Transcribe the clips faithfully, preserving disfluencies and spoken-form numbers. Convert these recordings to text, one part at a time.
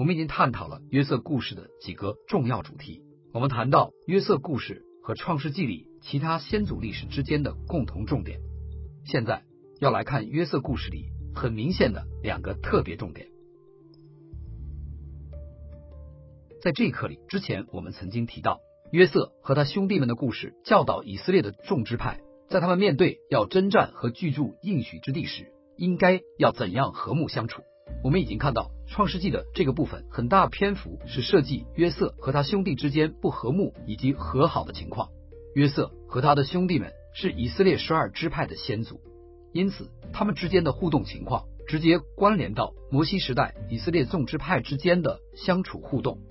我们已经探讨了约瑟故事的几个重要主题。我们谈到约瑟故事和创世纪里其他先祖历史之间的共同重点。现在要来看约瑟故事里很明显的两个特别重点。在这一课里，之前我们曾经提到约瑟和他兄弟们的故事，教导以色列的众支派，在他们面对要征战和居住应许之地时，应该要怎样和睦相处。我们已经看到创世纪的这个部分很大篇幅是设计约瑟和他兄弟之间不和睦以及和好的情况。约瑟和他的兄弟们是以色列十二支派的先祖，因此他们之间的互动情况直接关联到摩西时代以色列众支派之间的相处互动。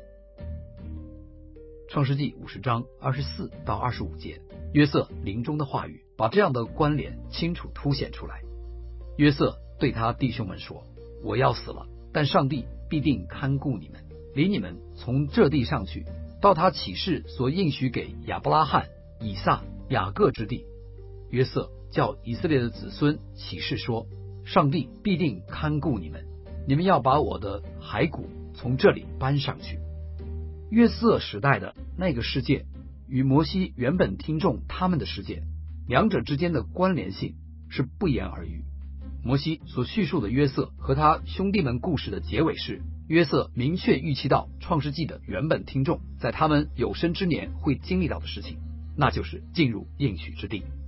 创世纪五十章二十四到二十五节，约瑟临终的话语把这样的关联清楚凸显出来。约瑟对他弟兄们说，我要死了，但上帝必定看顾你们，领你们从这地上去，到他起誓所应许给亚伯拉罕、以撒、雅各之地。约瑟叫以色列的子孙起誓说，上帝必定看顾你们，你们要把我的骸骨从这里搬上去。约瑟时代的那个世界与摩西原本听众他们的世界，两者之间的关联性是不言而喻。摩西所叙述的约瑟和他兄弟们故事的结尾是，约瑟明确预期到创世纪的原本听众在他们有生之年会经历到的事情，那就是进入应许之地。